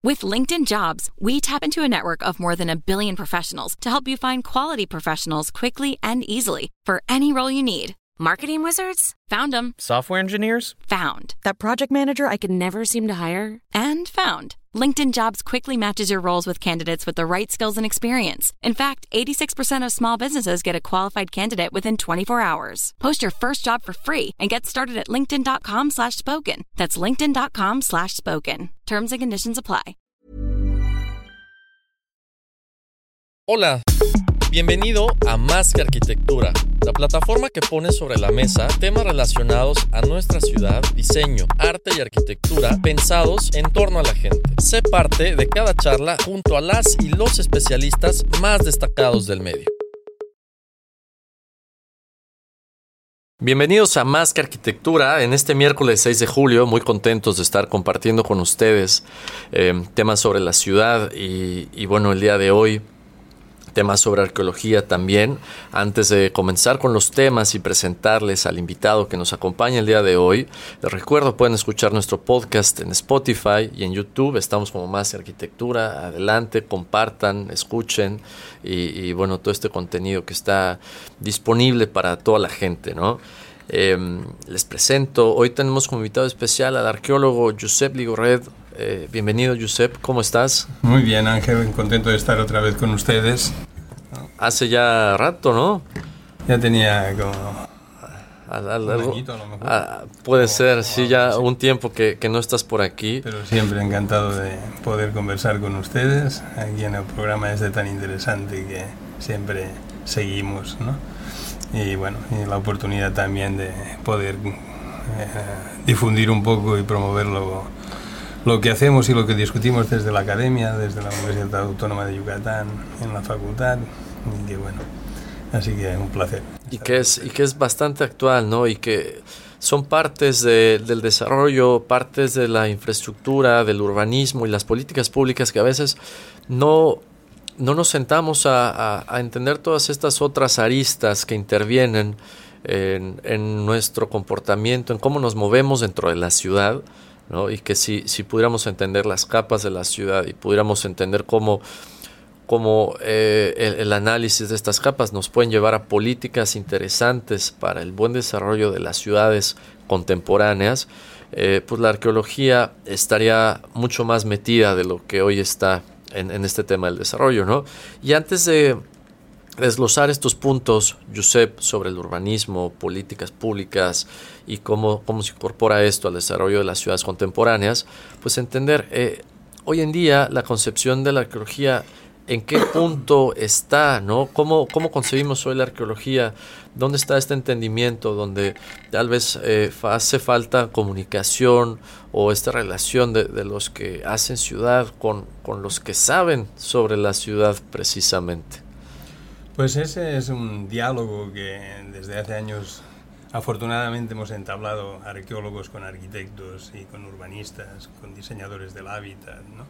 With LinkedIn Jobs, we tap into a network of more than 1 billion professionals to help you find quality professionals quickly and easily for any role you need. Marketing wizards? Found them. Software engineers? Found. That project manager I could never seem to hire? And found. LinkedIn Jobs quickly matches your roles with candidates with the right skills and experience. In fact, 86% of small businesses get a qualified candidate within 24 hours. Post your first job for free and get started at linkedin.com/spoken. That's linkedin.com/spoken. Terms and conditions apply. Hola, bienvenido a Más que Arquitectura, la plataforma que pone sobre la mesa temas relacionados a nuestra ciudad, diseño, arte y arquitectura pensados en torno a la gente. Sé parte de cada charla junto a las y los especialistas más destacados del medio. Bienvenidos a Más que Arquitectura en este miércoles 6 de julio, muy contentos de estar compartiendo con ustedes temas sobre la ciudad y bueno, el día de hoy temas sobre arqueología también. Antes de comenzar con los temas y presentarles al invitado que nos acompaña el día de hoy, les recuerdo, pueden escuchar nuestro podcast en Spotify y en YouTube. Estamos como Más que Arquitectura. Adelante, compartan, escuchen y bueno, todo este contenido que está disponible para toda la gente, ¿no? Les presento, hoy tenemos como invitado especial al arqueólogo Josep Ligorret. Bienvenido, Josep, ¿cómo estás? Muy bien, Ángel, contento de estar otra vez con ustedes. Hace ya rato, ¿no? Ya tenía como un añito a lo mejor. Puede ser, sí, ya un tiempo que no estás por aquí. Pero siempre encantado de poder conversar con ustedes aquí en el programa este tan interesante que siempre seguimos, ¿no? Y bueno, y la oportunidad también de poder difundir un poco y promover lo que hacemos y lo que discutimos desde la academia, desde la Universidad Autónoma de Yucatán, en la facultad, y que bueno, así que un placer. Y que es bastante actual, ¿no? Y que son partes del desarrollo, partes de la infraestructura, del urbanismo y las políticas públicas que a veces no nos sentamos a entender todas estas otras aristas que intervienen en nuestro comportamiento, en cómo nos movemos dentro de la ciudad, ¿no? Y que si pudiéramos entender las capas de la ciudad y pudiéramos entender cómo el análisis de estas capas nos pueden llevar a políticas interesantes para el buen desarrollo de las ciudades contemporáneas, pues la arqueología estaría mucho más metida de lo que hoy está en este tema del desarrollo, ¿no? Y antes de desglosar estos puntos, Josep, sobre el urbanismo, políticas públicas y cómo se incorpora esto al desarrollo de las ciudades contemporáneas, pues entender hoy en día la concepción de la arqueología, en qué punto está, ¿no? ¿Cómo concebimos hoy la arqueología? ¿Dónde está este entendimiento donde tal vez hace falta comunicación o esta relación de los que hacen ciudad con los que saben sobre la ciudad precisamente? Pues ese es un diálogo que desde hace años afortunadamente hemos entablado arqueólogos con arquitectos y con urbanistas, con diseñadores del hábitat, ¿no?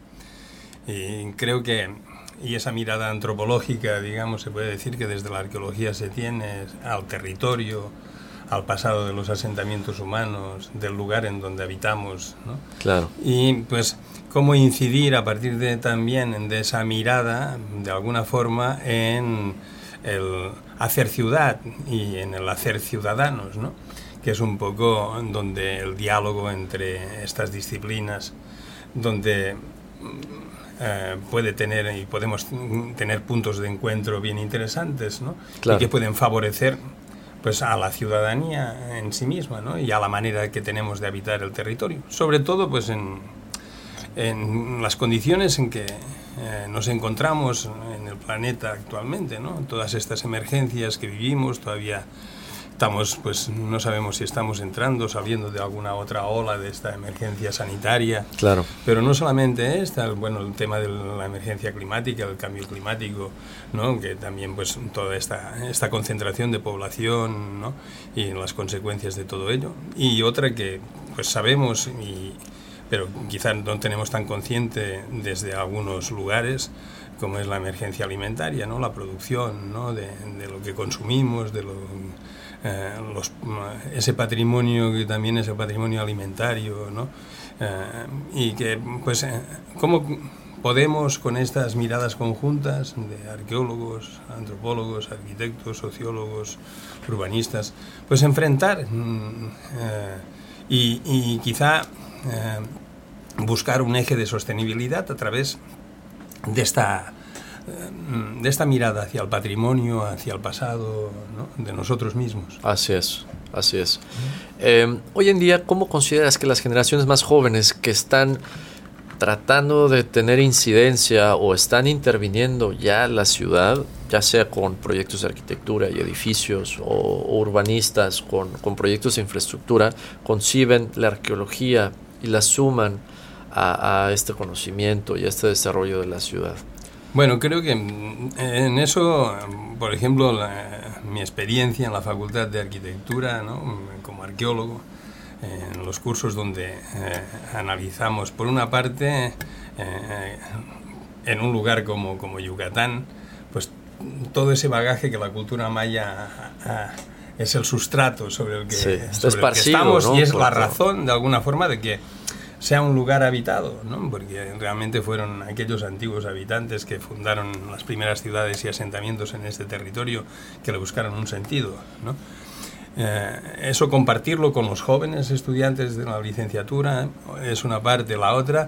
Y creo que esa mirada antropológica, digamos, se puede decir que desde la arqueología se tiene al territorio, al pasado de los asentamientos humanos, del lugar en donde habitamos, ¿no? Claro. Y pues cómo incidir a partir de esa mirada, de alguna forma, en el hacer ciudad y en el hacer ciudadanos, ¿no? Que es un poco donde el diálogo entre estas disciplinas, donde puede tener y podemos tener puntos de encuentro bien interesantes, ¿no? Claro. Y que pueden favorecer pues a la ciudadanía en sí misma, ¿no? Y a la manera que tenemos de habitar el territorio, sobre todo pues en las condiciones en que nos encontramos en el planeta actualmente, ¿no? Todas estas emergencias que vivimos, todavía estamos, pues no sabemos si estamos entrando, saliendo de alguna otra ola de esta emergencia sanitaria. Claro. Pero no solamente esta, bueno, el tema de la emergencia climática, el cambio climático, ¿no? Que también pues toda esta concentración de población, ¿no? Y las consecuencias de todo ello. Y otra que pues sabemos pero quizás no tenemos tan consciente desde algunos lugares, como es la emergencia alimentaria, ¿no? La producción, ¿no? de lo que consumimos, de ese patrimonio que también es el patrimonio alimentario, ¿no? Y que, pues, ¿cómo podemos, con estas miradas conjuntas de arqueólogos, antropólogos, arquitectos, sociólogos, urbanistas, pues enfrentar y quizá buscar un eje de sostenibilidad a través de esta mirada hacia el patrimonio, hacia el pasado, ¿no?, de nosotros mismos. Así es, así es. Hoy en día, ¿cómo consideras que las generaciones más jóvenes que están tratando de tener incidencia o están interviniendo ya en la ciudad, ya sea con proyectos de arquitectura y edificios o urbanistas, con proyectos de infraestructura, conciben la arqueología y la suman a este conocimiento y a este desarrollo de la ciudad? Bueno, creo que en eso, por ejemplo, mi experiencia en la Facultad de Arquitectura, ¿no?, como arqueólogo, en los cursos donde analizamos, por una parte, en un lugar como Yucatán, pues todo ese bagaje que la cultura maya es el sustrato sobre el que, sí, sobre el que estamos, ¿no?, y es la razón, de alguna forma, de que sea un lugar habitado, ¿no?, porque realmente fueron aquellos antiguos habitantes que fundaron las primeras ciudades y asentamientos en este territorio que le buscaron un sentido, ¿no? Eso, compartirlo con los jóvenes estudiantes de la licenciatura es una parte. La otra,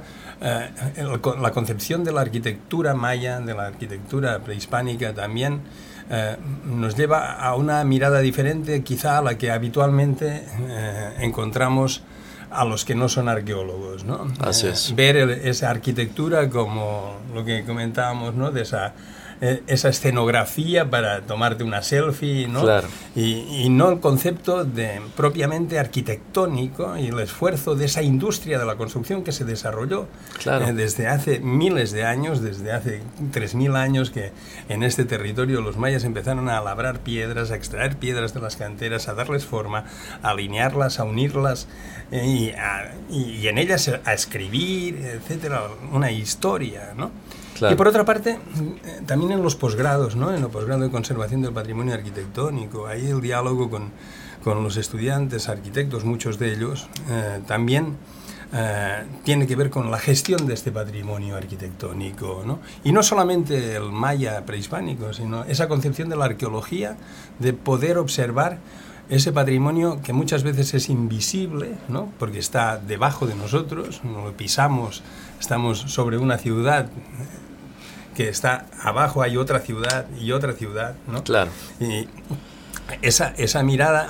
la concepción de la arquitectura maya, de la arquitectura prehispánica también, nos lleva a una mirada diferente quizá a la que habitualmente encontramos a los que no son arqueólogos, ¿no? Así es. Ver esa arquitectura como lo que comentábamos, ¿no?, de esa escenografía para tomarte una selfie, ¿no? Claro. Y no el concepto de propiamente arquitectónico y el esfuerzo de esa industria de la construcción que se desarrolló, claro, desde hace miles de años, desde hace 3.000 años, que en este territorio los mayas empezaron a labrar piedras, a extraer piedras de las canteras, a darles forma, a alinearlas, a unirlas y en ellas a escribir, etcétera, una historia, ¿no? Claro. Y por otra parte, también en los posgrados, ¿no?, en el posgrado de conservación del patrimonio arquitectónico, ahí el diálogo con los estudiantes arquitectos, muchos de ellos, también tiene que ver con la gestión de este patrimonio arquitectónico, ¿no? Y no solamente el maya prehispánico, sino esa concepción de la arqueología, de poder observar ese patrimonio que muchas veces es invisible, ¿no?, porque está debajo de nosotros, no lo pisamos, estamos sobre una ciudad que está abajo, hay otra ciudad y otra ciudad, ¿no? Claro. Y esa mirada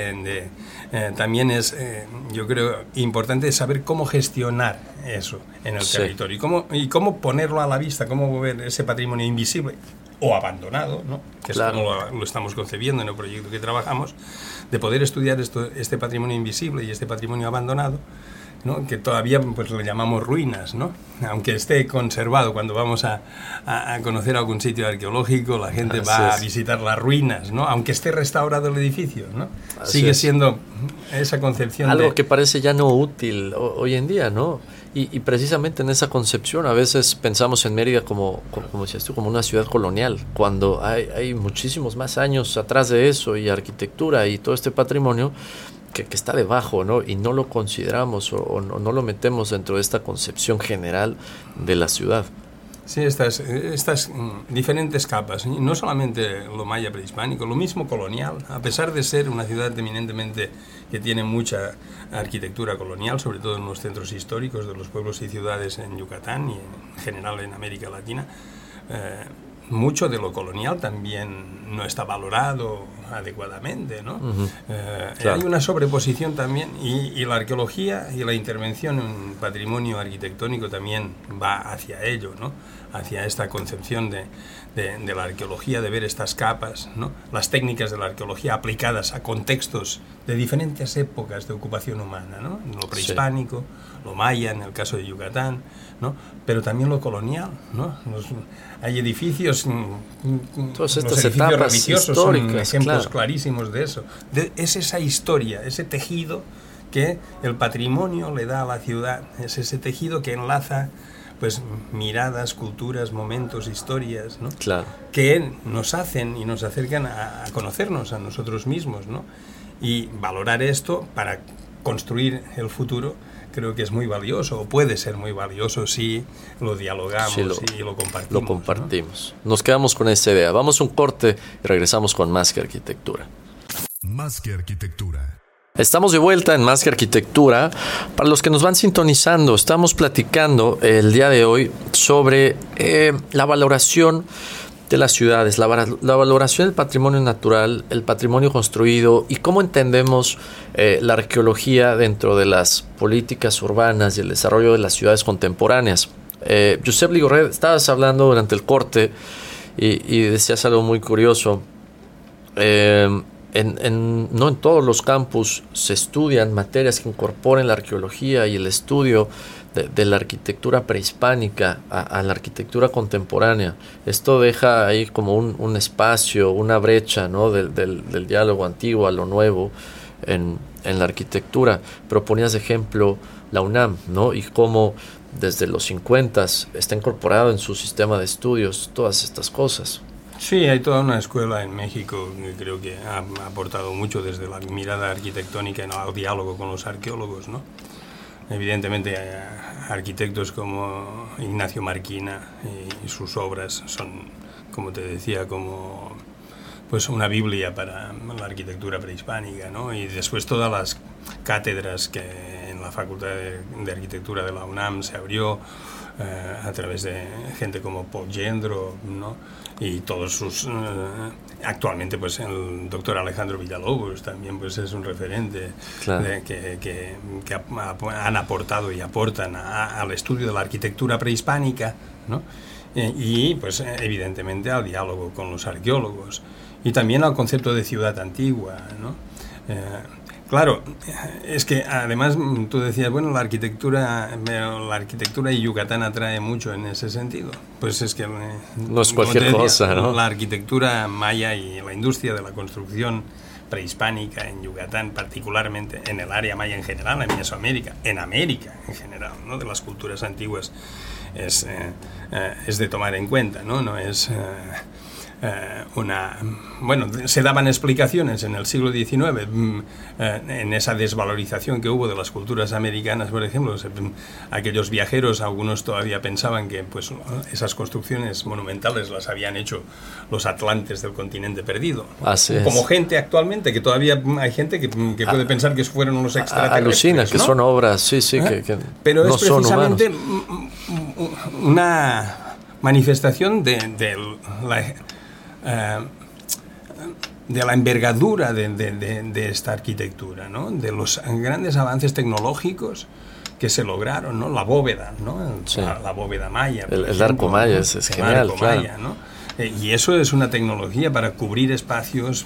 también es, yo creo, importante saber cómo gestionar eso en el territorio y cómo ponerlo a la vista, cómo ver ese patrimonio invisible o abandonado, ¿no?, que claro, es como lo estamos concebiendo en el proyecto que trabajamos, de poder estudiar este patrimonio invisible y este patrimonio abandonado, ¿no?, que todavía pues le llamamos ruinas, ¿no?, aunque esté conservado. Cuando vamos a conocer algún sitio arqueológico, la gente va a visitar las ruinas, ¿no?, aunque esté restaurado el edificio, ¿no? Sigue siendo esa concepción algo que parece ya no útil hoy en día, ¿no? Y precisamente en esa concepción a veces pensamos en Mérida como decías tú, como una ciudad colonial, cuando hay muchísimos más años atrás de eso, y arquitectura y todo este patrimonio que está debajo, ¿no? Y no lo consideramos o no lo metemos dentro de esta concepción general de la ciudad. Sí, estas diferentes capas, no solamente lo maya prehispánico, lo mismo colonial, a pesar de ser una ciudad eminentemente que tiene mucha arquitectura colonial, sobre todo en los centros históricos de los pueblos y ciudades en Yucatán y en general en América Latina, mucho de lo colonial también no está valorado adecuadamente, ¿no? Uh-huh. Claro. Hay una sobreposición también, y la arqueología y la intervención en patrimonio arquitectónico también va hacia ello, ¿no?, hacia esta concepción de la arqueología, de ver estas capas, ¿no?, las técnicas de la arqueología aplicadas a contextos de diferentes épocas de ocupación humana, ¿no?, lo prehispánico, lo maya en el caso de Yucatán, ¿no?, pero también lo colonial, ¿no? Hay edificios, todas estas los edificios etapas religiosos son ejemplos claro, clarísimos de eso. Es esa historia, ese tejido que el patrimonio le da a la ciudad, es ese tejido que enlaza pues miradas, culturas, momentos, historias, ¿no?, claro, que nos hacen y nos acercan a conocernos a nosotros mismos, ¿no?, y valorar esto para construir el futuro creo que es muy valioso, o puede ser muy valioso si lo dialogamos y lo compartimos. Lo compartimos. ¿No? Nos quedamos con esa idea. Vamos a un corte y regresamos con Más que Arquitectura. Más que Arquitectura. Estamos de vuelta en Más que Arquitectura. Para los que nos van sintonizando, estamos platicando el día de hoy sobre la valoración de las ciudades, la valoración del patrimonio natural, el patrimonio construido y cómo entendemos la arqueología dentro de las políticas urbanas y el desarrollo de las ciudades contemporáneas. Josep Ligorret, estabas hablando durante el corte y decías algo muy curioso. No en todos los campus se estudian materias que incorporen la arqueología y el estudio de la arquitectura prehispánica a la arquitectura contemporánea. Esto deja ahí como un espacio, una brecha, ¿no? del diálogo antiguo a lo nuevo en la arquitectura. Pero ponías de ejemplo la UNAM, ¿no? Y cómo desde los 50 está incorporado en su sistema de estudios todas estas cosas. Sí, hay toda una escuela en México que creo que ha aportado mucho desde la mirada arquitectónica al diálogo con los arqueólogos, ¿no? Evidentemente, arquitectos como Ignacio Marquina y sus obras son, como te decía, como pues una biblia para la arquitectura prehispánica, ¿no? Y después todas las cátedras que en la Facultad de Arquitectura de la UNAM se abrió a través de gente como Paul Gendro, ¿no? Y todos sus actualmente pues el doctor Alejandro Villalobos también pues es un referente, claro, que han aportado y aportan al estudio de la arquitectura prehispánica, ¿no? Y pues evidentemente al diálogo con los arqueólogos y también al concepto de ciudad antigua, ¿no? Claro, es que además tú decías, bueno, la arquitectura y Yucatán atrae mucho en ese sentido. Pues es que no es cualquier cosa, ¿no? La arquitectura maya y la industria de la construcción prehispánica en Yucatán, particularmente en el área maya en general, en Mesoamérica, en América en general, ¿no? De las culturas antiguas, es de tomar en cuenta, ¿no? No es bueno, se daban explicaciones en el siglo XIX en esa desvalorización que hubo de las culturas americanas, por ejemplo. Aquellos viajeros, algunos todavía pensaban que pues esas construcciones monumentales las habían hecho los atlantes del continente perdido. Así es. Como gente actualmente, que todavía hay gente que puede pensar que fueron unos extraterrestres. Alucina, que, ¿no? Son obras, sí, que pero no es precisamente son una manifestación de la envergadura de esta arquitectura, ¿no? De los grandes avances tecnológicos que se lograron, ¿no? La bóveda, ¿no? Sí. La bóveda maya. El arco maya, ¿no? es genial, arco claro. Maya, ¿no? Y eso es una tecnología para cubrir espacios,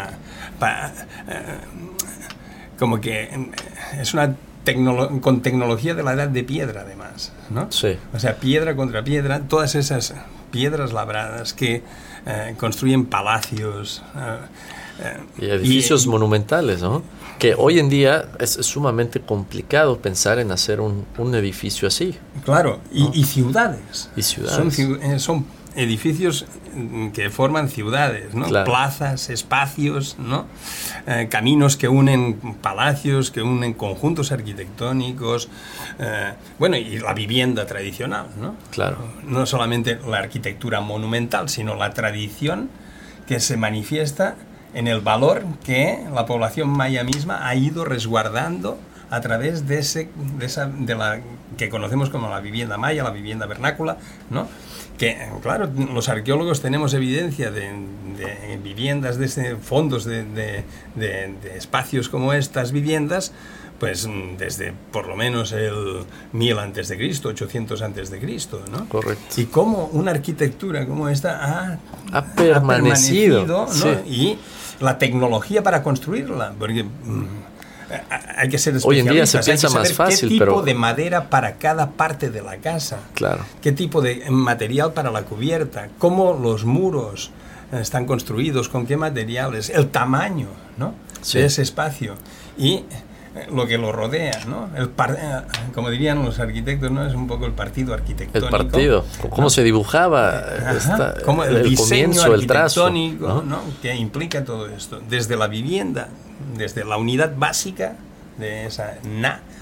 como que es una con tecnología de la edad de piedra, además, ¿no? Sí. O sea, piedra contra piedra, todas esas piedras labradas que construyen palacios y edificios monumentales, ¿no? Que hoy en día es sumamente complicado pensar en hacer un edificio así. Claro, ¿no? y ciudades. Y ciudades. Son edificios que forman ciudades, ¿no? Claro. Plazas, espacios, ¿no? Caminos que unen palacios, que unen conjuntos arquitectónicos, bueno, y la vivienda tradicional, ¿no? Claro. No solamente la arquitectura monumental, sino la tradición que se manifiesta en el valor que la población maya misma ha ido resguardando a través de la que conocemos como la vivienda maya, la vivienda vernácula, ¿no? Que, claro, los arqueólogos tenemos evidencia de viviendas, de fondos de espacios como estas viviendas, pues desde por lo menos el 1000 a.C., 800 a.C., ¿no? Correcto. Y cómo una arquitectura como esta ha permanecido, ¿no? Sí. Y la tecnología para construirla, porque hay que ser especialistas. Hoy en día se piensa más fácil, qué tipo pero de madera para cada parte de la casa. Claro. Qué tipo de material para la cubierta, cómo los muros están construidos, con qué materiales, el tamaño, ¿no? Sí. De ese espacio y lo que lo rodea, ¿no? Como dirían los arquitectos, ¿no? Es un poco el partido arquitectónico. El partido, cómo, ¿no? Se dibujaba como el diseño comienzo, el trazo, arquitectónico, ¿no? Que implica todo esto, desde la vivienda, desde la unidad básica de esa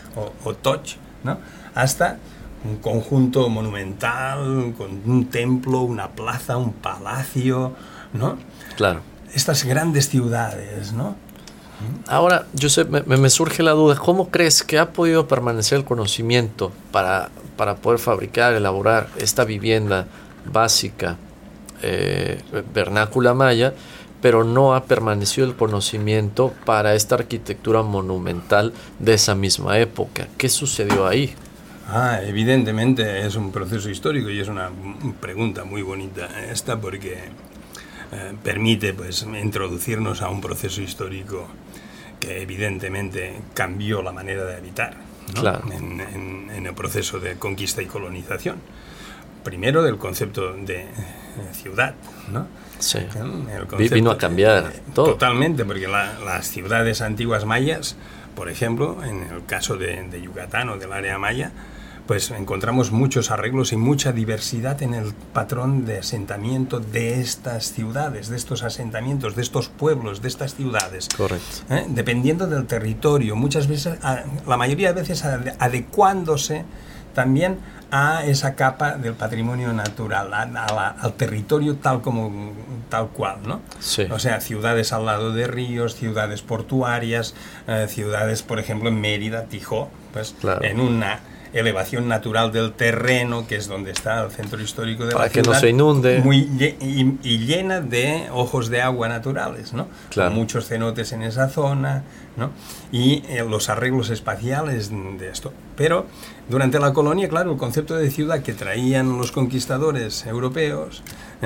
o Toch, ¿no? Hasta un conjunto monumental con un templo, una plaza, un palacio, ¿no? Claro. Estas grandes ciudades, ¿no? Ahora, Josep, me surge la duda, ¿cómo crees que ha podido permanecer el conocimiento para poder fabricar, elaborar esta vivienda básica vernácula maya, pero no ha permanecido el conocimiento para esta arquitectura monumental de esa misma época? ¿Qué sucedió ahí? Evidentemente es un proceso histórico y es una pregunta muy bonita esta, porque permite pues introducirnos a un proceso histórico que evidentemente cambió la manera de habitar, ¿no? Claro. En el proceso de conquista y colonización. Primero del concepto de ciudad, ¿no? Sí. El concepto, vino a cambiar todo. Totalmente, porque las ciudades antiguas mayas, por ejemplo, en el caso de Yucatán o del área maya, pues encontramos muchos arreglos y mucha diversidad en el patrón de asentamiento de estas ciudades, de estos asentamientos, de estos pueblos, de estas ciudades. Correcto. Dependiendo del territorio, muchas veces, la mayoría de veces adecuándose también a esa capa del patrimonio natural, al territorio tal cual, ¿no? Sí. O sea, ciudades al lado de ríos, ciudades portuarias, ciudades, por ejemplo, en Mérida, Tijó, pues claro, en una elevación natural del terreno, que es donde está el centro histórico de para la ciudad, que no se inunde, y llena de ojos de agua naturales, ¿no? Claro. Con muchos cenotes en esa zona, ¿no? Y los arreglos espaciales de esto. Pero durante la colonia, claro, el concepto de ciudad que traían los conquistadores europeos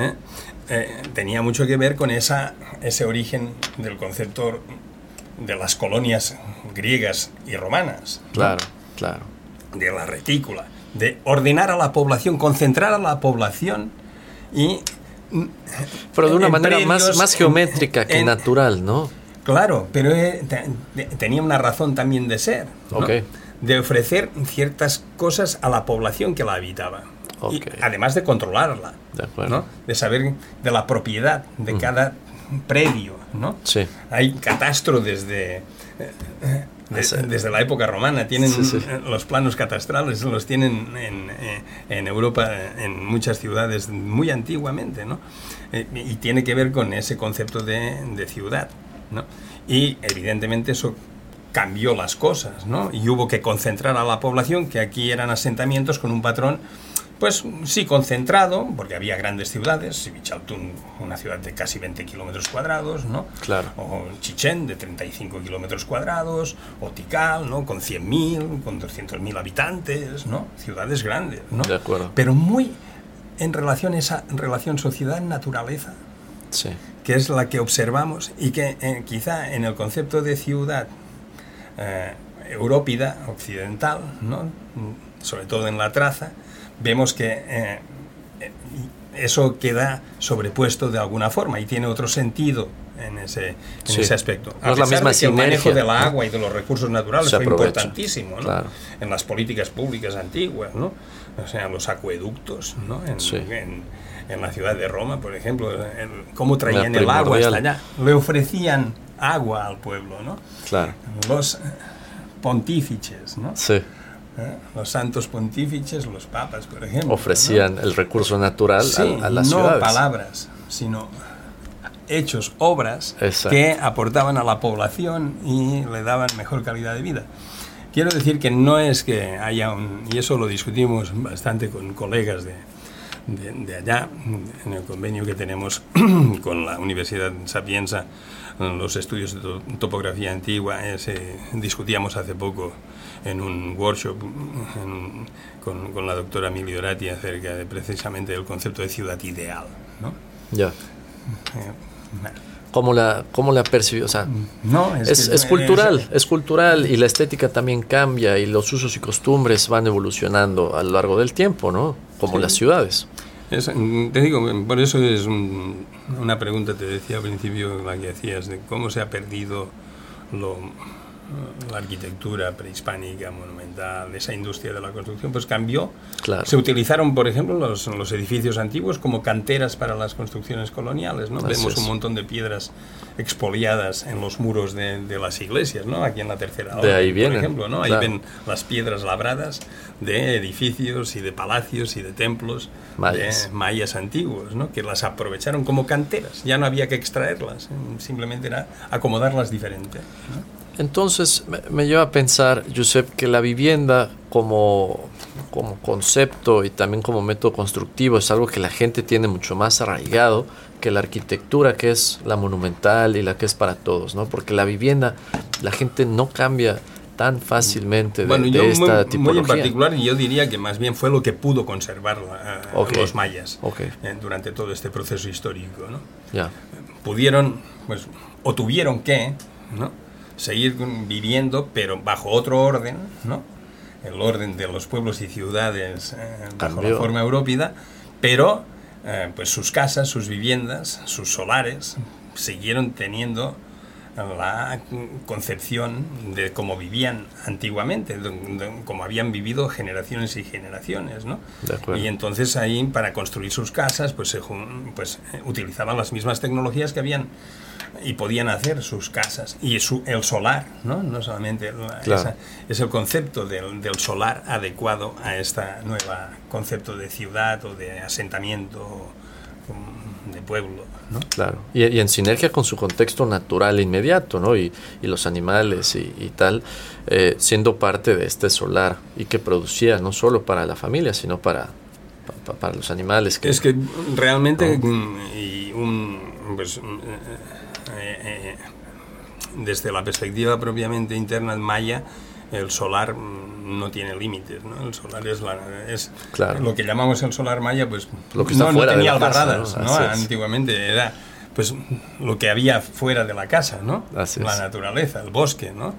tenía mucho que ver con ese origen del concepto de las colonias griegas y romanas, ¿no? Claro, claro. De la retícula, de ordenar a la población, concentrar a la población y... Pero de una manera más geométrica que natural, ¿no? Claro, pero tenía una razón también de ser, ¿no? Okay. De ofrecer ciertas cosas a la población que la habitaba. Okay. Y además de controlarla, de acuerdo, ¿no? De saber de la propiedad de cada predio, ¿no? Sí. Hay catastro desde la época romana, tienen los planos catastrales, los tienen en Europa, en muchas ciudades muy antiguamente, ¿no? Y tiene que ver con ese concepto de ciudad, ¿no? Y evidentemente eso cambió las cosas, ¿no? Y hubo que concentrar a la población, que aquí eran asentamientos con un patrón, pues sí, concentrado, porque había grandes ciudades, Sivichaltún, una ciudad de casi 20 kilómetros cuadrados, ¿no? Claro. O Chichén, de 35 kilómetros cuadrados, o Tikal, ¿no? Con 100.000, con 200.000 habitantes, ¿no? Ciudades grandes, ¿no? De acuerdo. Pero muy en relación sociedad-naturaleza, sí, que es la que observamos y que quizá en el concepto de ciudad európida, occidental, ¿no? Sobre todo en la traza, vemos que eso queda sobrepuesto de alguna forma y tiene otro sentido en ese aspecto. No es la misma sinergia. El manejo del ¿no? agua y de los recursos naturales fue importantísimo, ¿no? Claro. En las políticas públicas antiguas, ¿no? O sea, los acueductos, ¿no? En la ciudad de Roma, por ejemplo, cómo traían el agua hasta allá. Le ofrecían agua al pueblo, ¿no? Claro. Los pontífices, ¿no? Sí. Los santos pontífices, los papas, por ejemplo, ofrecían, ¿no?, el recurso natural a las ciudades. No palabras, sino hechos, obras. Exacto. Que aportaban a la población y le daban mejor calidad de vida. Quiero decir que no es que haya y eso lo discutimos bastante con colegas de allá, en el convenio que tenemos con la Universidad Sapienza, los estudios de topografía antigua, discutíamos hace poco en un workshop con la doctora Migliorati acerca de precisamente del concepto de ciudad ideal, ¿no? Ya. ¿Cómo la percibió? O sea, no, es cultural, es cultural, y la estética también cambia y los usos y costumbres van evolucionando a lo largo del tiempo, ¿no? Como las ciudades. Te digo, por eso es una pregunta, te decía al principio, la que hacías, de cómo se ha perdido la arquitectura prehispánica, monumental, esa industria de la construcción, pues cambió. Claro. Se utilizaron, por ejemplo, los edificios antiguos como canteras para las construcciones coloniales, ¿no? Vemos un montón de piedras expoliadas en los muros de las iglesias, ¿no? Aquí en la Tercera Orden, de ahí vienen, por ejemplo, ¿no? claro. Ahí ven las piedras labradas de edificios y de palacios y de templos mayas antiguos, ¿no? Que las aprovecharon como canteras. Ya no había que extraerlas, simplemente era acomodarlas diferente, ¿no? Entonces me lleva a pensar, Josep, que la vivienda como concepto y también como método constructivo es algo que la gente tiene mucho más arraigado que la arquitectura, que es la monumental y la que es para todos, ¿no? Porque la vivienda, la gente no cambia tan fácilmente de esta tipología. Muy en particular, yo diría que más bien fue lo que pudo conservar los mayas durante todo este proceso histórico, ¿no? Yeah. Pudieron, pues, o tuvieron que, ¿no?, seguir viviendo, pero bajo otro orden, ¿no? El orden de los pueblos y ciudades bajo la forma europea, pero pues sus casas, sus viviendas, sus solares siguieron teniendo la concepción de cómo vivían antiguamente, de cómo habían vivido generaciones y generaciones, ¿no? Y entonces ahí, para construir sus casas, pues utilizaban las mismas tecnologías que habían y podían hacer sus casas. Y el solar, ¿no? No solamente es el concepto del solar adecuado a esta nueva concepto de ciudad o de asentamiento, de pueblo, ¿no? Claro, y en sinergia con su contexto natural inmediato, ¿no? Y los animales y tal, siendo parte de este solar, y que producía no solo para la familia, sino para los animales. Es que realmente, ¿no? Desde la perspectiva propiamente interna maya, el solar no tiene límites, ¿no? El solar es claro. Lo que llamamos el solar maya, pues lo que está no tenía de albarradas, casa, ¿no? Antiguamente era pues lo que había fuera de la casa, ¿no? La naturaleza, el bosque, ¿no?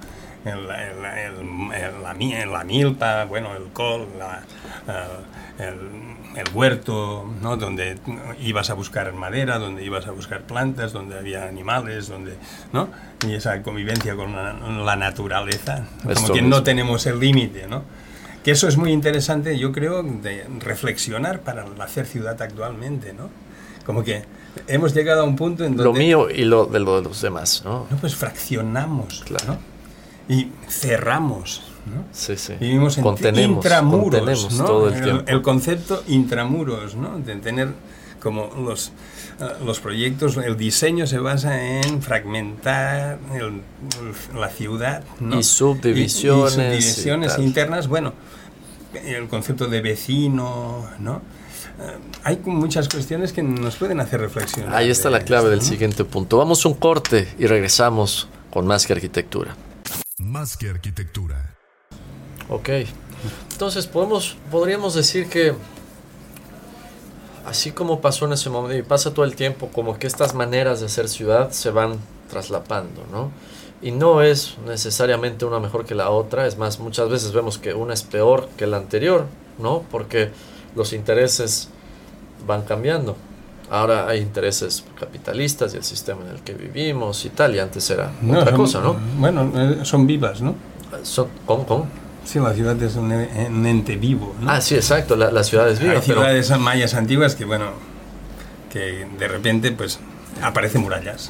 La milpa, bueno, el col, el huerto, ¿no? Donde ibas a buscar madera, donde ibas a buscar plantas, donde había animales, ¿no? Y esa convivencia con la naturaleza, como que no tenemos el límite, ¿no? Que eso es muy interesante, yo creo, de reflexionar para hacer ciudad actualmente, ¿no? Como que hemos llegado a un punto en donde... Lo mío y lo de los demás, ¿no? No, pues fraccionamos, claro, ¿no? Y cerramos, ¿no? Sí, sí. Vivimos en intramuros, ¿no? Todo el tiempo. El concepto intramuros, ¿no? De tener como los proyectos, el diseño se basa en fragmentar la ciudad, ¿no? Y subdivisiones internas, bueno, el concepto de vecino, ¿no? Hay muchas cuestiones que nos pueden hacer reflexionar. Ahí está la clave del ¿no? siguiente punto. Vamos a un corte y regresamos con Más que Arquitectura. Más que Arquitectura. Ok, entonces podríamos decir que así como pasó en ese momento y pasa todo el tiempo, como que estas maneras de hacer ciudad se van traslapando, ¿no? Y no es necesariamente una mejor que la otra, es más, muchas veces vemos que una es peor que la anterior, ¿no? Porque los intereses van cambiando. Ahora hay intereses capitalistas y el sistema en el que vivimos y tal, y antes era otra cosa, ¿no? Bueno, son vivas, ¿no? ¿Cómo? Sí, la ciudad es un ente vivo, ¿no? Ah, sí, exacto, la ciudad es viva. Hay ciudades mayas antiguas que, bueno, que de repente, pues, aparecen murallas.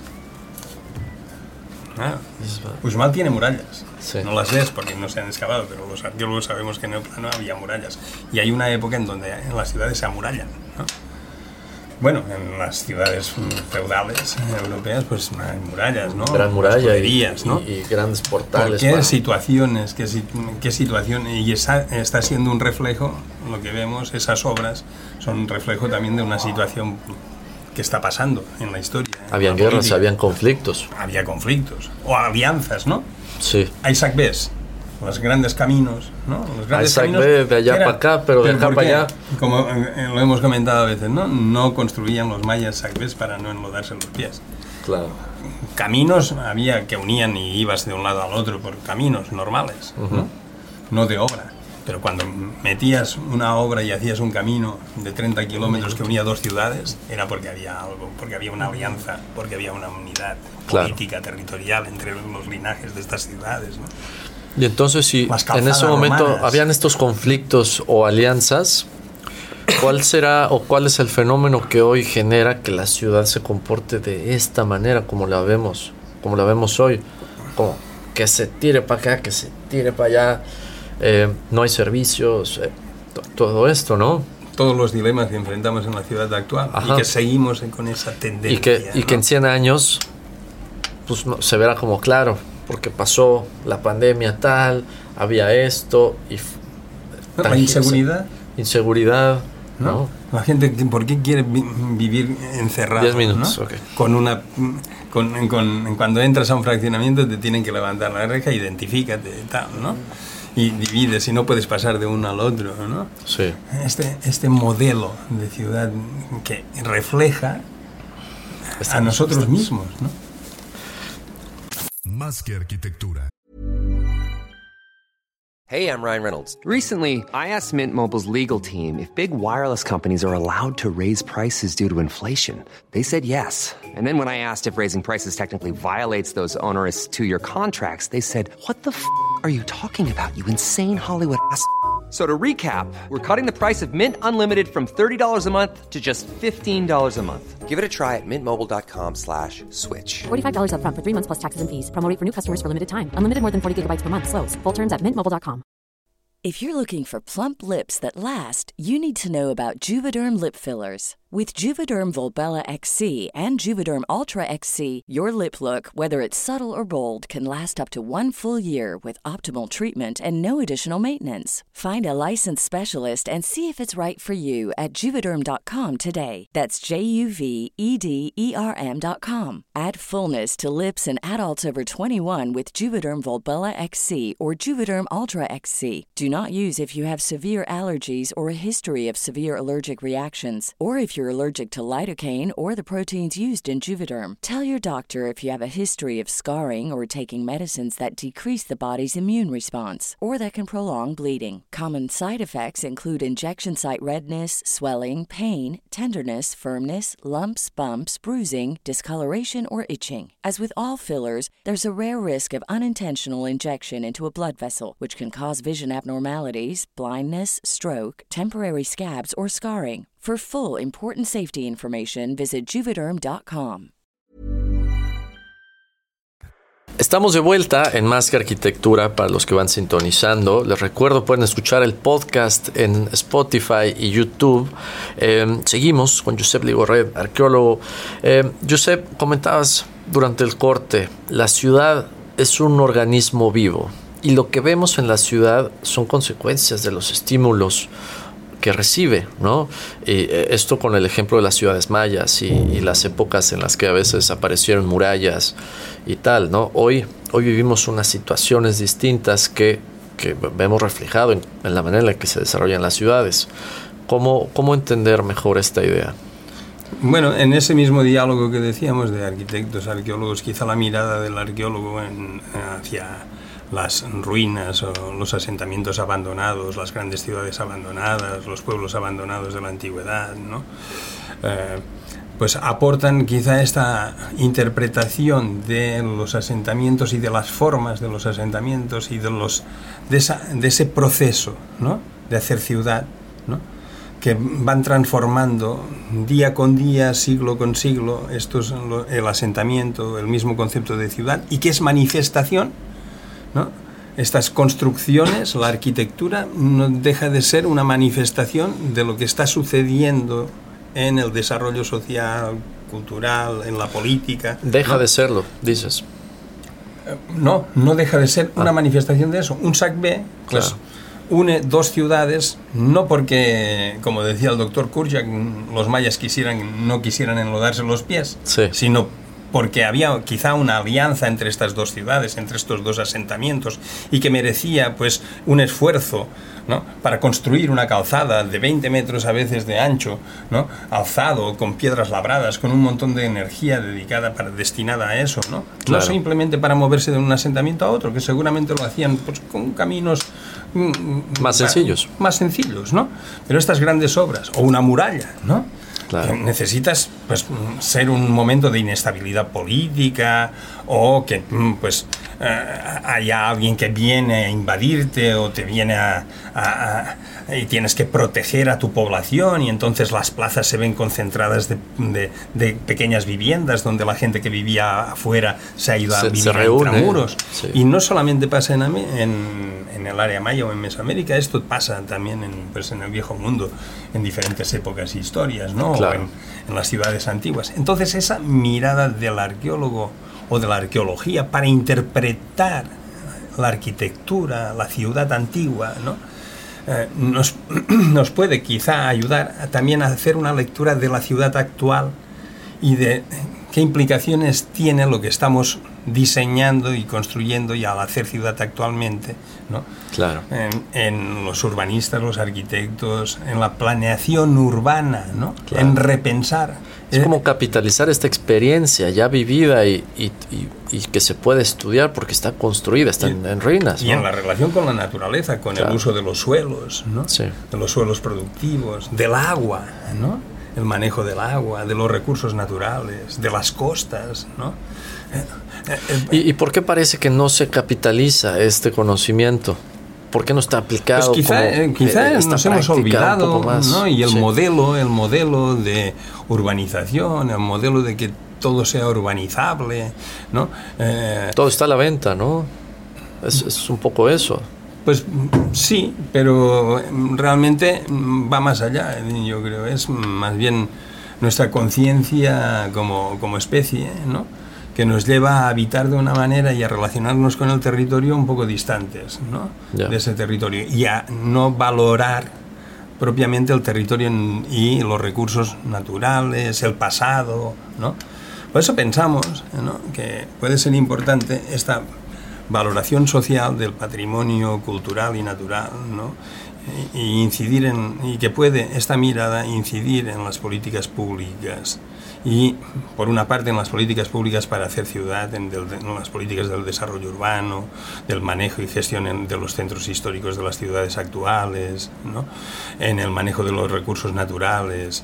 Uxmal tiene murallas. Sí. No las ves porque no se han excavado, pero los arqueólogos sabemos que en el plano había murallas. Y hay una época en donde en las ciudades se amurallan, ¿no? Bueno, en las ciudades feudales europeas, pues hay murallas, ¿no? Gran muralla ¿no? y grandes portales. ¿Qué situaciones? ¿Qué situación? Y está siendo un reflejo, lo que vemos, esas obras son un reflejo también de una situación que está pasando en la historia. Habían guerras, habían conflictos. Había conflictos. O alianzas, ¿no? Sí. Isaac Bes, los grandes caminos, ¿no? Los grandes Isaac caminos Bes de allá para acá, pero de acá para allá. Como lo hemos comentado a veces, ¿no? No construían los mayas Isaac Bes para no enlodarse los pies. Claro. Caminos había que unían y ibas de un lado al otro por caminos normales, ¿no? No de obra. Pero cuando metías una obra y hacías un camino de 30 kilómetros que unía dos ciudades, era porque había algo, porque había una alianza, porque había una unidad política, territorial entre los linajes de estas ciudades, ¿no? Y entonces, si en ese momento habían estos conflictos o alianzas, ¿cuál será o cuál es el fenómeno que hoy genera que la ciudad se comporte de esta manera como la vemos hoy? Como que se tire para acá, que se tire para allá, no hay servicios, todo esto, ¿no? Todos los dilemas que enfrentamos en la ciudad actual. Ajá. Y que seguimos con esa tendencia. Y que en 100 años pues, no, se verá como claro, porque pasó la pandemia tal, había esto y... La inseguridad, ¿no? La gente, ¿por qué quiere vivir encerrado? 10 minutos, ¿no? Okay. Cuando entras a un fraccionamiento te tienen que levantar la reja, identifícate, tal, ¿no? Y divides y no puedes pasar de uno al otro, ¿no? Sí. Este modelo de ciudad que refleja a nosotros mismos, ¿no? Más que arquitectura. Hey, I'm Ryan Reynolds. Recently, I asked Mint Mobile's legal team if big wireless companies are allowed to raise prices due to inflation. They said yes. And then when I asked if raising prices technically violates those onerous two-year contracts, they said, "What the f*** are you talking about, you insane Hollywood ass?" So to recap, we're cutting the price of Mint Unlimited from $30 a month to just $15 a month. Give it a try at mintmobile.com/switch. $45 up front for 3 months plus taxes and fees. Promo rate for new customers for limited time. Unlimited more than 40 gigabytes per month. Slows full terms at mintmobile.com. If you're looking for plump lips that last, you need to know about Juvederm lip fillers. With Juvederm Volbella XC and Juvederm Ultra XC, your lip look, whether it's subtle or bold, can last up to 1 full year with optimal treatment and no additional maintenance. Find a licensed specialist and see if it's right for you at Juvederm.com today. That's JUVEDERM.com. Add fullness to lips in adults over 21 with Juvederm Volbella XC or Juvederm Ultra XC. Do not use if you have severe allergies or a history of severe allergic reactions, or if you're allergic to lidocaine or the proteins used in Juvederm. Tell your doctor if you have a history of scarring or taking medicines that decrease the body's immune response or that can prolong bleeding. Common side effects include injection site redness, swelling, pain, tenderness, firmness, lumps, bumps, bruising, discoloration, or itching. As with all fillers, there's a rare risk of unintentional injection into a blood vessel, which can cause vision abnormalities, blindness, stroke, temporary scabs, or scarring. For full, important safety information, visit Juvederm.com. Estamos de vuelta en Más que Arquitectura para los que van sintonizando. Les recuerdo, pueden escuchar el podcast en Spotify y YouTube. Seguimos con Josep Ligorret, arqueólogo. Josep, comentabas durante el corte, la ciudad es un organismo vivo y lo que vemos en la ciudad son consecuencias de los estímulos que recibe, ¿no? Y esto con el ejemplo de las ciudades mayas y las épocas en las que a veces aparecieron murallas y tal, ¿no? Hoy vivimos unas situaciones distintas que vemos reflejado en la manera en la que se desarrollan las ciudades. ¿Cómo entender mejor esta idea? Bueno, en ese mismo diálogo que decíamos de arquitectos, arqueólogos, quizá la mirada del arqueólogo hacia las ruinas o los asentamientos abandonados, las grandes ciudades abandonadas, los pueblos abandonados de la antigüedad, ¿no? Pues aportan quizá esta interpretación de los asentamientos y de las formas de los asentamientos y de ese proceso, ¿no? De hacer ciudad, ¿no? Que van transformando día con día, siglo con siglo, el asentamiento, el mismo concepto de ciudad, y que es manifestación, ¿no? Estas construcciones, la arquitectura, no deja de ser una manifestación de lo que está sucediendo en el desarrollo social, cultural, en la política. Deja de serlo, dices. No deja de ser una manifestación de eso. Un SACB, pues, claro, une dos ciudades, no porque, como decía el doctor Kurjak, los mayas no quisieran enlodarse los pies, sí, sino porque había quizá una alianza entre estas dos ciudades, entre estos dos asentamientos, y que merecía pues un esfuerzo, ¿no? Para construir una calzada de 20 metros a veces de ancho, ¿no? Alzado, con piedras labradas, con un montón de energía destinada a eso, ¿no? Claro. No simplemente para moverse de un asentamiento a otro, que seguramente lo hacían pues, con caminos Más sencillos. Más sencillos, ¿no? Pero estas grandes obras, o una muralla, ¿no? Claro. Necesitas pues ser un momento de inestabilidad política, o que pues haya alguien que viene a invadirte o te viene y tienes que proteger a tu población, y entonces las plazas se ven concentradas de pequeñas viviendas donde la gente que vivía afuera se ha ido a vivir intramuros. Sí. Y no solamente pasa en el área maya o en Mesoamérica, esto pasa también en el Viejo Mundo, en diferentes épocas e historias, ¿no? Claro. O en las ciudades antiguas. Entonces esa mirada del arqueólogo o de la arqueología para interpretar la arquitectura, la ciudad antigua, ¿no? Nos puede quizá ayudar también a hacer una lectura de la ciudad actual y de qué implicaciones tiene lo que estamos diseñando y construyendo y al hacer ciudad actualmente, ¿no? Claro. En los urbanistas, los arquitectos, en la planeación urbana, ¿no? Claro. En repensar. Es como capitalizar esta experiencia ya vivida y que se puede estudiar porque está construida, está en ruinas, ¿no? Y en la relación con la naturaleza, con Claro. el uso de los suelos, ¿no? Sí. De los suelos productivos, del agua, ¿no? El manejo del agua, de los recursos naturales, de las costas, ¿no? ¿Y por qué parece que no se capitaliza este conocimiento? ¿Por qué no está aplicado? Pues quizá nos hemos olvidado, ¿no? Y el sí. modelo de urbanización, el modelo de que todo sea urbanizable, ¿no? Todo está a la venta, ¿no? Es un poco eso. Pues sí, pero realmente va más allá, yo creo. Es más bien nuestra conciencia como especie, ¿no? Que nos lleva a habitar de una manera y a relacionarnos con el territorio un poco distantes, ¿no? Ya. De ese territorio, y a no valorar propiamente el territorio y los recursos naturales, el pasado, ¿no? Por eso pensamos, ¿no?, que puede ser importante esta valoración social del patrimonio cultural y natural, ¿no? Y incidir y que puede esta mirada incidir en las políticas públicas, y por una parte en las políticas públicas para hacer ciudad, en las políticas del desarrollo urbano, del manejo y gestión de los centros históricos de las ciudades actuales, ¿no? En el manejo de los recursos naturales.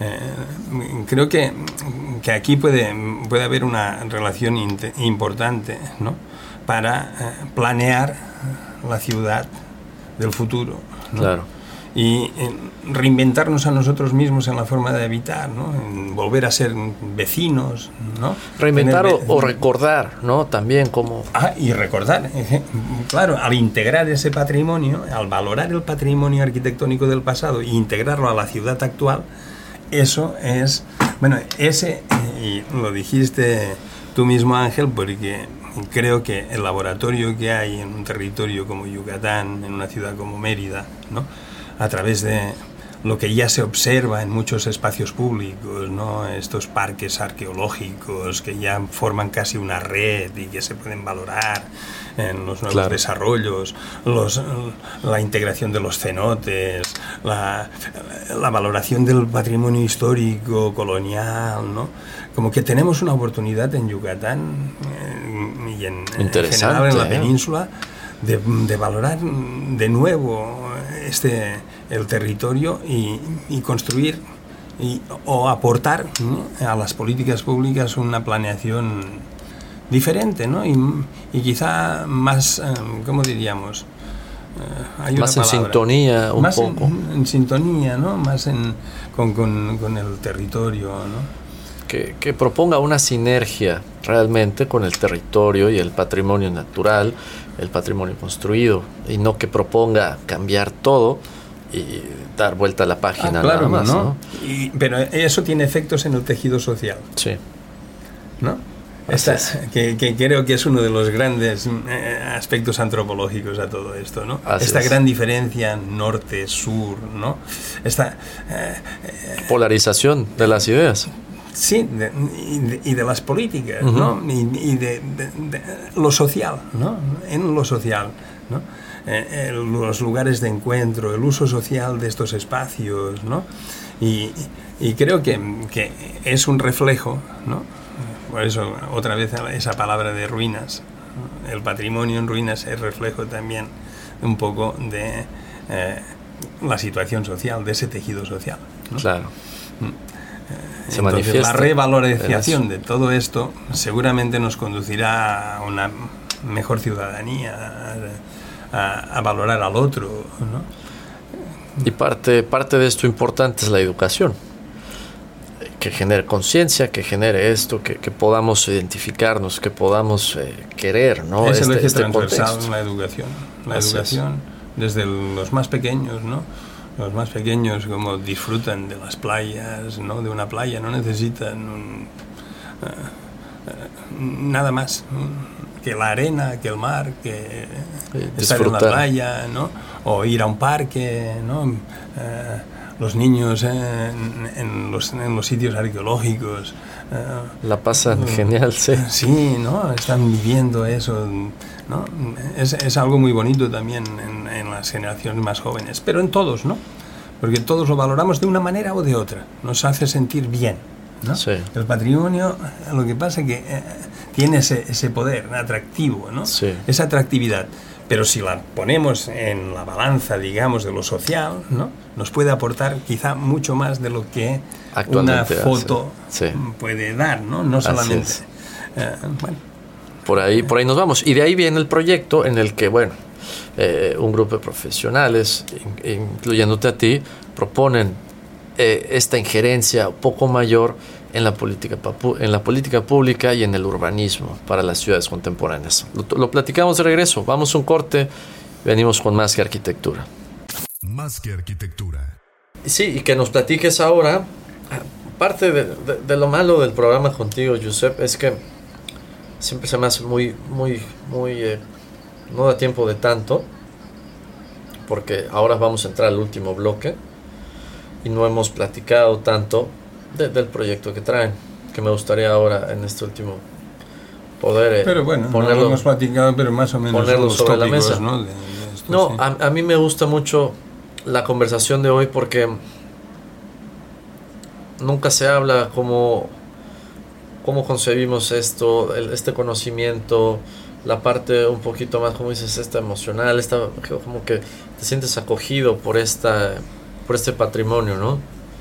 Creo que aquí puede haber una relación importante, ¿no?, para planear la ciudad del futuro, ¿no? Claro. Y reinventarnos a nosotros mismos en la forma de habitar, ¿no? En volver a ser vecinos, ¿no? Reinventar o recordar, ¿no? También como... Y recordar, claro, al integrar ese patrimonio, al valorar el patrimonio arquitectónico del pasado e integrarlo a la ciudad actual, eso es... Bueno, y lo dijiste tú mismo, Ángel, porque creo que el laboratorio que hay en un territorio como Yucatán, en una ciudad como Mérida, ¿no?, a través de lo que ya se observa en muchos espacios públicos, ¿no?, estos parques arqueológicos que ya forman casi una red y que se pueden valorar en los nuevos Claro. desarrollos, la integración de los cenotes, la valoración del patrimonio histórico colonial, ¿no? Como que tenemos una oportunidad en Yucatán y en general en la península de valorar de nuevo el territorio y construir o aportar, ¿no?, a las políticas públicas una planeación diferente, ¿no? Y quizá más, ¿cómo diríamos? Hay más una en palabra. sintonía un más poco. en sintonía, ¿no? Más con el territorio, ¿no? Que proponga una sinergia realmente con el territorio y el patrimonio natural, el patrimonio construido, y no que proponga cambiar todo y dar vuelta a la página, claro, nada más, ¿no? Pero eso tiene efectos en el tejido social, Sí. ¿no? Que creo que es uno de los grandes aspectos antropológicos a todo esto, ¿no? Esta gran diferencia norte-sur, ¿no? Esta polarización de las ideas. Sí, y de las políticas, ¿no? Y de lo social, ¿no? En lo social, ¿no? Los lugares de encuentro, el uso social de estos espacios, ¿no? Y creo que es un reflejo, ¿no? Por eso, otra vez esa palabra de ruinas, ¿no? El patrimonio en ruinas es reflejo también un poco de la situación social, de ese tejido social, ¿no? Claro. Se Entonces, manifiesta la revalorización de todo esto seguramente nos conducirá a una mejor ciudadanía, a valorar al otro, ¿no? Y parte de esto importante es la educación, que genere conciencia, que genere esto, que podamos identificarnos, que podamos querer, ¿no? Es el eje transversal contexto. la educación. La educación, desde los más pequeños, ¿no? Los más pequeños como disfrutan de las playas, ¿no? De una playa, no necesitan nada más que la arena, que el mar, que estar en la playa, ¿no? O ir a un parque, ¿no? Los niños en los sitios arqueológicos la pasan genial, sí. Sí, ¿no? Están viviendo eso, ¿no? Es algo muy bonito también en las generaciones más jóvenes, pero en todos, ¿no? Porque todos lo valoramos de una manera o de otra. Nos hace sentir bien, ¿no? Sí. El patrimonio, lo que pasa es que tiene ese poder atractivo, ¿no? Sí. Esa atractividad. Pero si la ponemos en la balanza, digamos, de lo social, ¿no? Nos puede aportar quizá mucho más de lo que una foto puede dar, ¿no? No solamente. Bueno. Por ahí nos vamos. Y de ahí viene el proyecto en el que, bueno, un grupo de profesionales, incluyéndote a ti, proponen esta injerencia un poco mayor en la política pública y en el urbanismo para las ciudades contemporáneas. Lo platicamos de regreso. Vamos a un corte. Venimos con Más que Arquitectura. Más que Arquitectura. Sí, y que nos platiques ahora. Parte de lo malo del programa contigo, Josep, es que siempre se me hace muy no da tiempo de tanto, porque ahora vamos a entrar al último bloque y no hemos platicado tanto del proyecto que traen, que me gustaría ahora en este último poder pero bueno, ponerlo, no lo hemos platicado, pero más o menos ponerlo sobre la mesa, ¿no? Sí. A mí me gusta mucho la conversación de hoy porque nunca se habla cómo concebimos esto, este conocimiento, la parte un poquito más, como dices, esta emocional, como que te sientes acogido por este patrimonio, ¿no?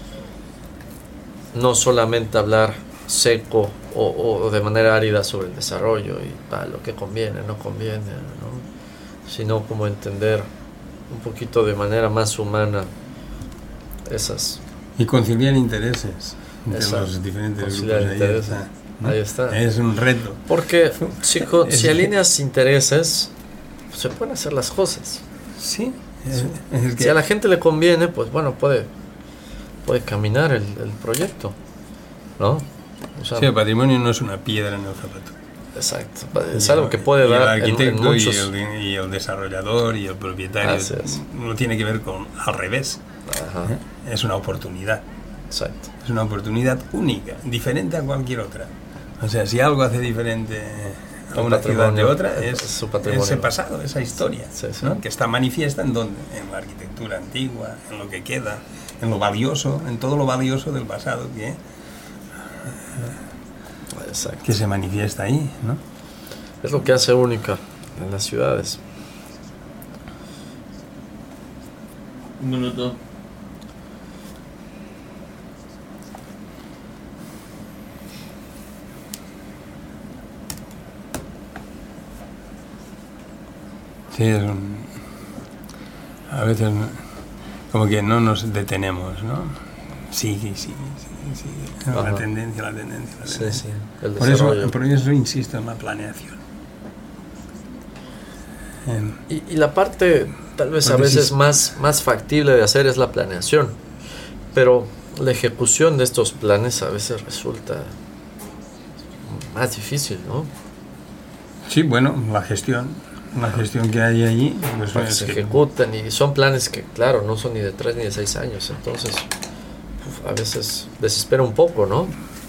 No solamente hablar seco o de manera árida sobre el desarrollo y lo que conviene, no conviene, ¿no? Sino como entender un poquito de manera más humana esas... Y conciliar intereses de los diferentes grupos. Ahí está. Es un reto. Porque si alineas intereses, pues se pueden hacer las cosas. Sí. Si a la gente le conviene, pues bueno, puede caminar el proyecto, ¿no? O sea, sí, el patrimonio no es una piedra en el zapato. Exacto. Es algo que puede dar el arquitecto en muchos... y el desarrollador y el propietario no tiene que ver con al revés. Ajá. Es una oportunidad. Exacto. Es una oportunidad única, diferente a cualquier otra. O sea, si algo hace diferente a una ciudad de otra, es su patrimonio, ese pasado, esa historia, sí. ¿no? Que está manifiesta en dónde, en la arquitectura antigua, en lo que queda, en lo valioso, en todo lo valioso del pasado que se manifiesta ahí, ¿no? Es lo que hace única en las ciudades. Un minuto. Sí, a veces como que no nos detenemos, ¿no? Sí. La tendencia. Sí. Por eso insisto en la planeación. Y la parte tal vez a veces más factible de hacer es la planeación, pero la ejecución de estos planes a veces resulta más difícil, ¿no? Sí, bueno, la gestión que hay allí, pues se ejecutan y son planes que, claro, no son ni de 3 ni de 6 años, entonces a veces desespera un poco, ¿no?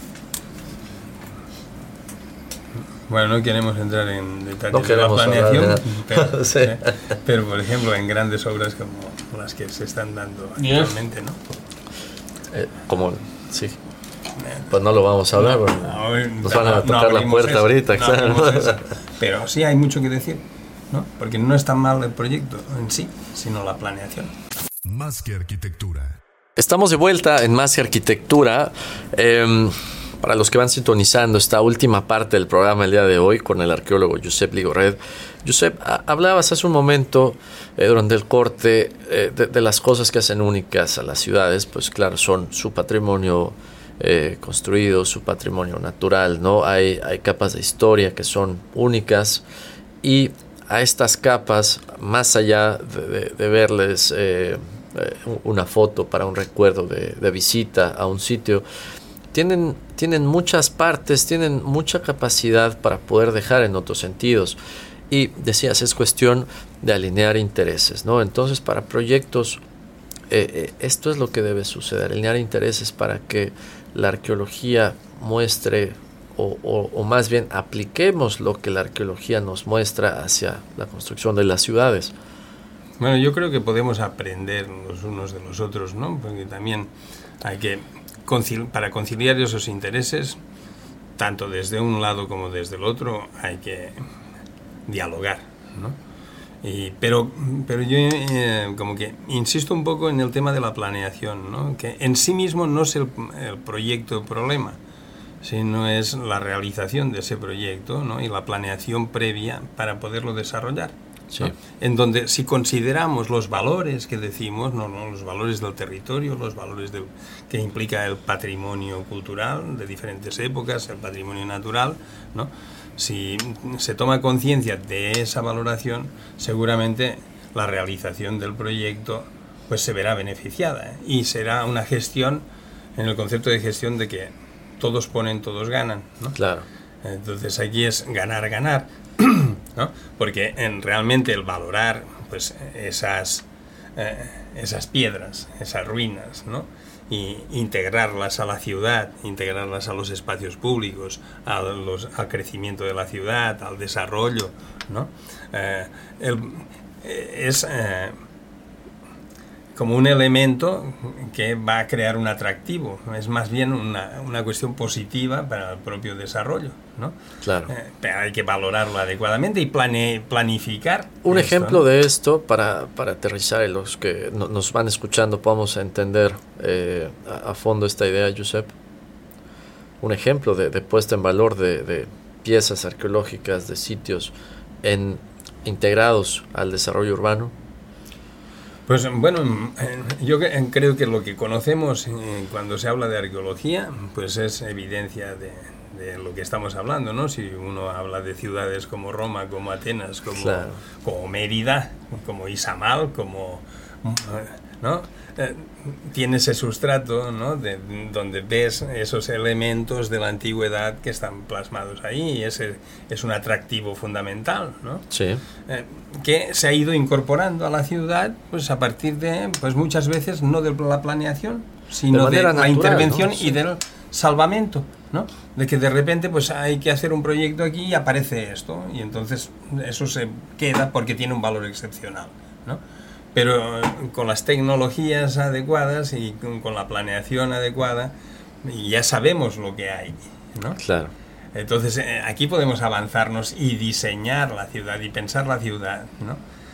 Bueno, no queremos entrar en detalles de la planeación, pero por ejemplo en grandes obras como las que se están dando actualmente, ¿no? Sí. Pues no lo vamos a hablar, nos van a tocar la puerta ahorita, claro. Pero sí hay mucho que decir. ¿no? Porque no es tan mal el proyecto en sí, sino la planeación. Más que arquitectura. Estamos de vuelta en Más que Arquitectura. Para los que van sintonizando esta última parte del programa el día de hoy con el arqueólogo Josep Ligorret. Josep, hablabas hace un momento durante el corte de las cosas que hacen únicas a las ciudades. Pues claro, son su patrimonio construido, su patrimonio natural, ¿no? Hay capas de historia que son únicas, y a estas capas, más allá de verles una foto para un recuerdo de visita a un sitio, tienen muchas partes, tienen mucha capacidad para poder dejar en otros sentidos. Y decías, es cuestión de alinear intereses, ¿no? Entonces, para proyectos, esto es lo que debe suceder, alinear intereses para que la arqueología muestre, o más bien apliquemos lo que la arqueología nos muestra hacia la construcción de las ciudades. Bueno, yo creo que podemos aprender los unos de los otros, ¿no? Porque también hay que para conciliar esos intereses, tanto desde un lado como desde el otro, hay que dialogar, ¿no? Pero yo como que insisto un poco en el tema de la planeación, ¿no? Que en sí mismo no es el proyecto el problema, sino es la realización de ese proyecto, ¿no? Y la planeación previa para poderlo desarrollar. Sí. ¿No? En donde, si consideramos los valores que decimos, no los valores del territorio, los valores que implica el patrimonio cultural de diferentes épocas, el patrimonio natural, ¿no? Si se toma conciencia de esa valoración, seguramente la realización del proyecto pues se verá beneficiada, ¿eh? Y será una gestión, en el concepto de gestión de que todos ponen, todos ganan, ¿no? Claro. Entonces aquí es ganar, ganar, ¿no? Porque realmente el valorar pues esas piedras, esas ruinas, ¿no? Y integrarlas a la ciudad, integrarlas a los espacios públicos, al crecimiento de la ciudad, al desarrollo, ¿no? Es como un elemento que va a crear un atractivo, es más bien una cuestión positiva para el propio desarrollo, ¿no? Claro. Pero hay que valorarlo adecuadamente y planificar. Un ejemplo, ¿no?, de esto, para aterrizar y los que nos van escuchando podamos entender a fondo esta idea, Josep. Un ejemplo de puesta en valor de piezas arqueológicas, de sitios integrados al desarrollo urbano. Pues bueno, yo creo que lo que conocemos cuando se habla de arqueología, pues es evidencia de lo que estamos hablando, ¿no? Si uno habla de ciudades como Roma, como Atenas, como Mérida, como Izamal, ¿no? Tiene ese sustrato, ¿no? Donde ves esos elementos de la antigüedad que están plasmados ahí, y ese es un atractivo fundamental, ¿no? Sí. Que se ha ido incorporando a la ciudad, pues a partir de, pues muchas veces no de la planeación, sino de la intervención, ¿no? Sí. Y del salvamento, ¿no? De que de repente pues hay que hacer un proyecto aquí y aparece esto, y entonces eso se queda porque tiene un valor excepcional, ¿no? Pero con las tecnologías adecuadas y con la planeación adecuada ya sabemos lo que hay, ¿no? Claro. Entonces aquí podemos avanzarnos y diseñar la ciudad y pensar la ciudad, ¿no?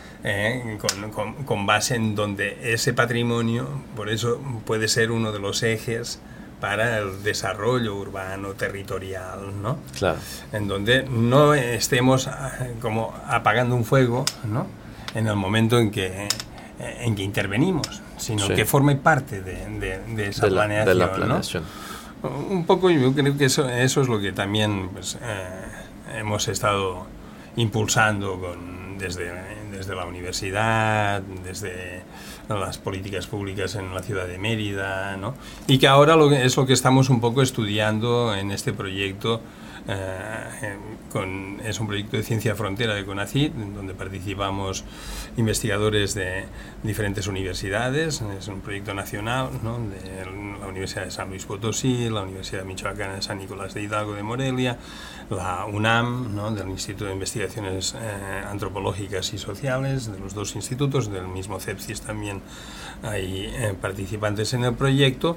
Con base en donde ese patrimonio, por eso puede ser uno de los ejes para el desarrollo urbano, territorial, ¿no? Claro. En donde no estemos como apagando un fuego, ¿no? En el momento en que intervenimos, sino que forme parte de esa planeación, de la planeación, ¿no? Un poco yo creo que eso es lo que también pues, hemos estado impulsando desde la universidad, desde las políticas públicas en la ciudad de Mérida, ¿no? Y que ahora es lo que estamos un poco estudiando en este proyecto. Es un proyecto de Ciencia Frontera de CONACYT, donde participamos investigadores de diferentes universidades. Es un proyecto nacional, ¿no? De la Universidad de San Luis Potosí, la Universidad Michoacana de San Nicolás de Hidalgo de Morelia, la UNAM, ¿no? Del Instituto de Investigaciones Antropológicas y Sociales, de los dos institutos, del mismo CEPCIS también hay participantes en el proyecto.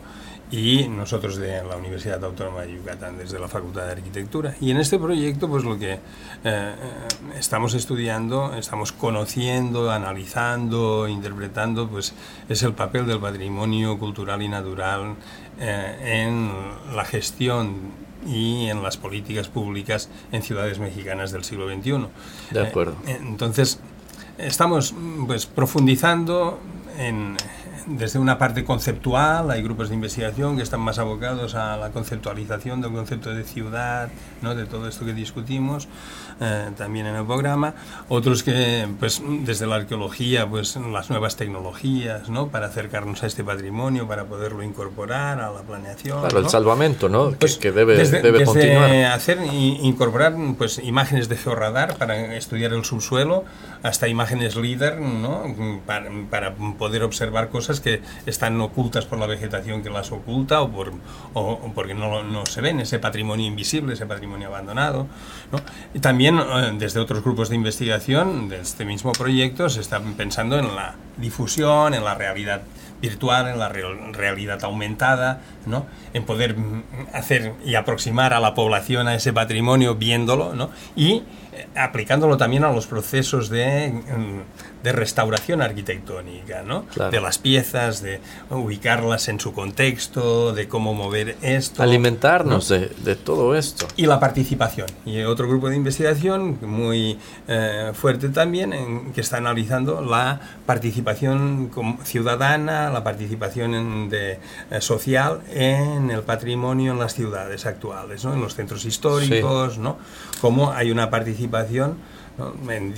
y nosotros de la Universidad Autónoma de Yucatán, desde la Facultad de Arquitectura. Y en este proyecto, pues lo que estamos estudiando, estamos conociendo, analizando, interpretando, pues es el papel del patrimonio cultural y natural en la gestión y en las políticas públicas en ciudades mexicanas del siglo XXI. De acuerdo. Entonces, estamos pues profundizando desde una parte conceptual. Hay grupos de investigación que están más abocados a la conceptualización del concepto de ciudad, ¿no? De todo esto que discutimos también en el programa. Otros que, pues, desde la arqueología, pues, las nuevas tecnologías, ¿no? Para acercarnos a este patrimonio, para poderlo incorporar a la planeación. Claro, ¿no? el salvamento, ¿no? Pues, que debe continuar. Incorporar pues, imágenes de georradar para estudiar el subsuelo, hasta imágenes LIDAR, ¿no? Para poder observar cosas que están ocultas por la vegetación que las oculta o porque no se ven, ese patrimonio invisible, ese patrimonio abandonado, ¿no? Y también desde otros grupos de investigación de este mismo proyecto se está pensando en la difusión, en la realidad virtual, en la realidad aumentada, ¿no? En poder hacer y aproximar a la población a ese patrimonio viéndolo, ¿no? Y aplicándolo también a los procesos de restauración arquitectónica, ¿no? Claro. De las piezas, de ubicarlas en su contexto, de cómo mover esto. Alimentarnos, ¿no? de todo esto. Y la participación. Y otro grupo de investigación muy fuerte también, que está analizando la participación ciudadana, la participación social en el patrimonio en las ciudades actuales, ¿no? En los centros históricos, sí. ¿No? Cómo hay una participación, ¿no?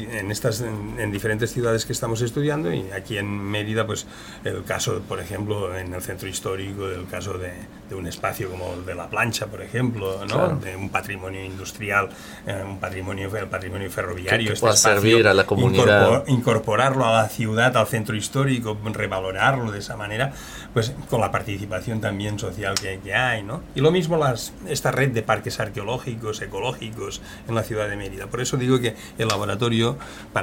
En diferentes ciudades que estamos estudiando, y aquí en Mérida, pues el caso, por ejemplo, en el centro histórico, el caso de un espacio como el de La Plancha, por ejemplo, ¿no? Claro. De un patrimonio industrial, el patrimonio ferroviario, que pueda servir a la comunidad, incorporarlo a la ciudad, al centro histórico, revalorarlo de esa manera, pues con la participación también social que hay, ¿no? Y lo mismo esta red de parques arqueológicos, ecológicos en la ciudad de Mérida. Por eso digo que el laboratorio,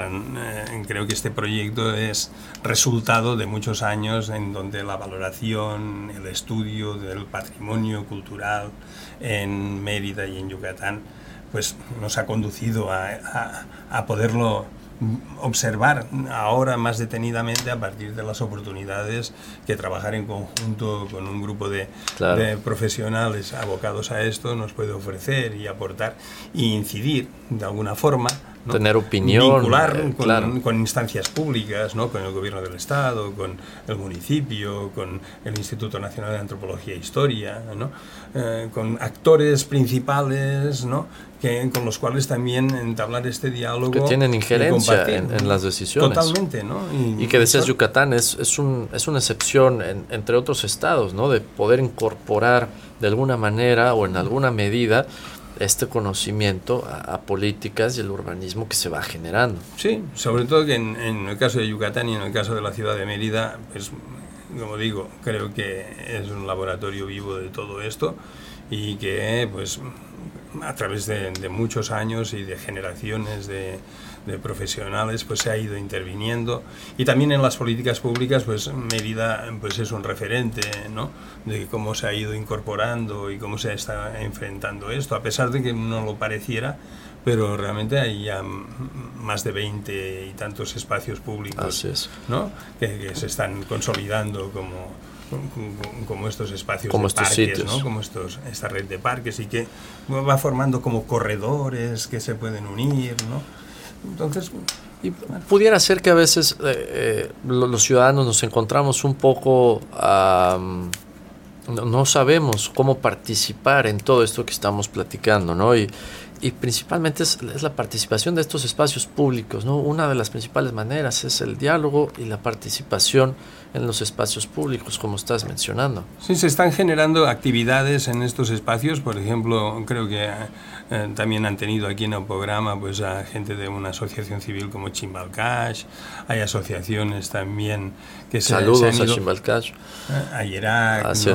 creo que este proyecto es resultado de muchos años en donde la valoración, el estudio del patrimonio cultural en Mérida y en Yucatán, pues nos ha conducido a poderlo observar ahora más detenidamente a partir de las oportunidades que trabajar en conjunto con un grupo de profesionales abocados a esto nos puede ofrecer y aportar e incidir de alguna forma, ¿no? Tener opinión, vincular con instancias públicas, ¿no? Con el gobierno del Estado, con el municipio, con el Instituto Nacional de Antropología e Historia, ¿no? Con actores principales, ¿no? Con los cuales también entablar este diálogo. Que tienen injerencia en las decisiones. Totalmente, ¿no? Y que decías, Yucatán es una excepción entre otros estados, ¿no? De poder incorporar de alguna manera o en alguna medida este conocimiento a políticas y el urbanismo que se va generando. Sí, sobre todo que en el caso de Yucatán y en el caso de la ciudad de Mérida, pues, como digo, creo que es un laboratorio vivo de todo esto y que, pues, a través de muchos años y de generaciones de profesionales, pues se ha ido interviniendo, y también en las políticas públicas, pues Mérida, pues es un referente, ¿no? De cómo se ha ido incorporando y cómo se está enfrentando esto, a pesar de que no lo pareciera, pero realmente hay ya más de 20 y tantos espacios públicos, ¿no? que se están consolidando como estos espacios, como de estos parques, sitios, ¿no? Como esta red de parques, y que va formando como corredores que se pueden unir, ¿no? Entonces, y pudiera ser que a veces los ciudadanos nos encontramos un poco no sabemos cómo participar en todo esto que estamos platicando, ¿no? Y principalmente es la participación de estos espacios públicos, ¿no? Una de las principales maneras es el diálogo y la participación en los espacios públicos, como estás mencionando. Sí, se están generando actividades en estos espacios. Por ejemplo, creo que también han tenido aquí en el programa, pues, a gente de una asociación civil como Chimbalcash. Hay asociaciones también que se han ido a Chimbalcash, a Irak, ¿no?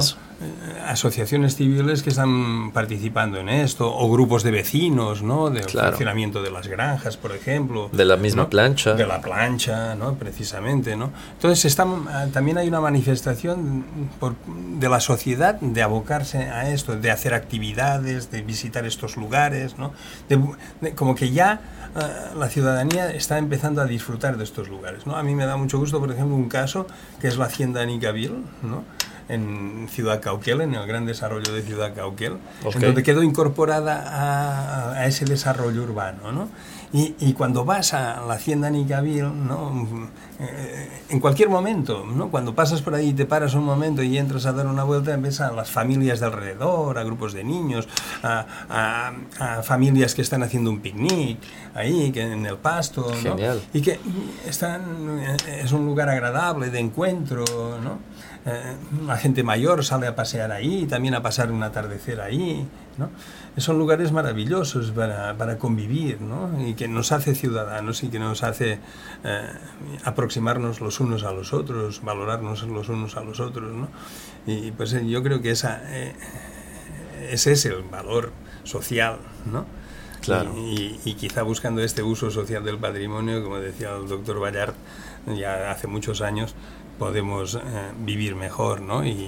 asociaciones civiles que están participando en esto, o grupos de vecinos, ¿no? Del funcionamiento de las granjas, por ejemplo. De la misma, ¿no? plancha. De la plancha, ¿no? Precisamente, ¿no? Entonces también hay una manifestación de la sociedad de abocarse a esto, de hacer actividades, de visitar estos lugares, ¿no? Como que ya la ciudadanía está empezando a disfrutar de estos lugares, ¿no? A mí me da mucho gusto, por ejemplo, un caso que es la hacienda Nicavil, ¿no? En Ciudad Cauquel, en el gran desarrollo de Ciudad Cauquel, en donde quedó incorporada a ese desarrollo urbano, ¿no? Y cuando vas a la hacienda Nicavil, ¿no? En cualquier momento, ¿no? Cuando pasas por ahí y te paras un momento y entras a dar una vuelta, ves a las familias de alrededor, a grupos de niños, a familias que están haciendo un picnic ahí, que en el pasto, ¿no? Genial. Y que es un lugar agradable de encuentro, ¿no? La gente mayor sale a pasear ahí, también a pasar un atardecer ahí, ¿no? Son lugares maravillosos para convivir, ¿no? Y que nos hace ciudadanos y que nos hace aproximarnos los unos a los otros, valorarnos los unos a los otros, ¿no? Y pues yo creo que ese es el valor social, ¿no? Claro. Y quizá buscando este uso social del patrimonio, como decía el doctor Ballart ya hace muchos años, podemos vivir mejor, ¿no? Y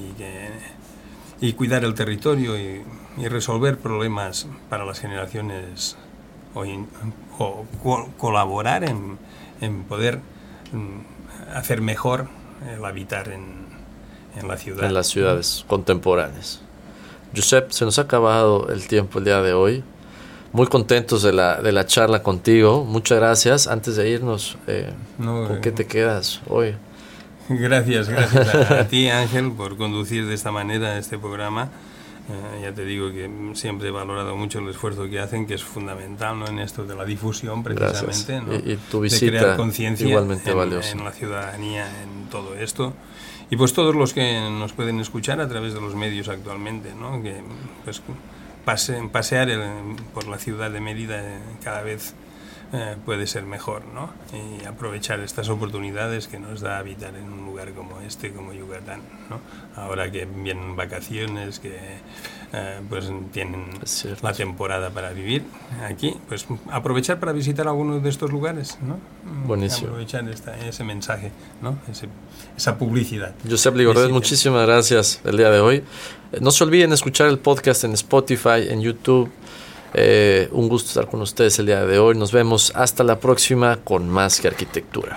cuidar el territorio y resolver problemas para las generaciones o colaborar en poder hacer mejor el habitar en la ciudad. En las ciudades contemporáneas. Josep, se nos ha acabado el tiempo el día de hoy. Muy contentos de la charla contigo. Muchas gracias. Antes de irnos, ¿con qué te quedas hoy? Gracias a ti, Ángel, por conducir de esta manera este programa. Ya te digo que siempre he valorado mucho el esfuerzo que hacen, que es fundamental, ¿no? En esto de la difusión, precisamente, ¿no? Y tu visita, de crear conciencia igualmente valiosa en la ciudadanía, en todo esto. Y pues todos los que nos pueden escuchar a través de los medios actualmente, ¿no? Que pues pasear por la ciudad de Mérida cada vez puede ser mejor, ¿no? Y aprovechar estas oportunidades que nos da habitar en un lugar como este, como Yucatán, ¿no? Ahora que vienen vacaciones, que pues tienen la temporada para vivir aquí, pues aprovechar para visitar algunos de estos lugares, ¿no? Buenísimo. Aprovechar ese mensaje, ¿no? Esa publicidad. Josep Ligordet, muchísimas gracias el día de hoy. No se olviden escuchar el podcast en Spotify, en YouTube. Un gusto estar con ustedes el día de hoy. Nos vemos hasta la próxima con Más que Arquitectura.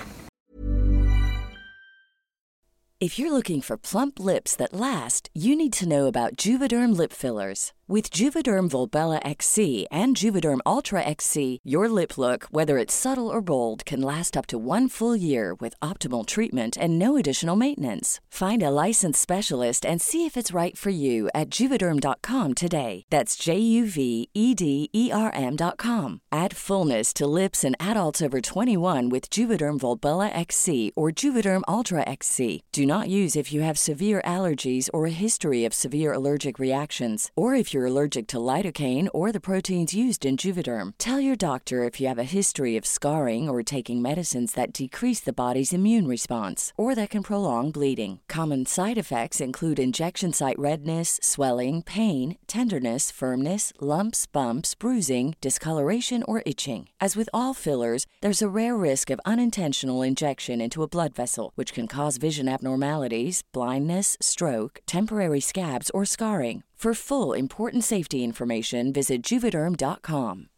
If you're looking for plump lips that last, you need to know about Juvederm lip fillers. With Juvederm Volbella XC and Juvederm Ultra XC, your lip look, whether it's subtle or bold, can last up to 1 full year with optimal treatment and no additional maintenance. Find a licensed specialist and see if it's right for you at Juvederm.com today. That's JUVEDERM.com. Add fullness to lips in adults over 21 with Juvederm Volbella XC or Juvederm Ultra XC. Do not use if you have severe allergies or a history of severe allergic reactions, or if you're allergic to lidocaine or the proteins used in Juvederm. Tell your doctor if you have a history of scarring or taking medicines that decrease the body's immune response or that can prolong bleeding. Common side effects include injection site redness, swelling, pain, tenderness, firmness, lumps, bumps, bruising, discoloration, or itching. As with all fillers, there's a rare risk of unintentional injection into a blood vessel, which can cause vision abnormalities, blindness, stroke, temporary scabs, or scarring. For full, important safety information, visit Juvederm.com.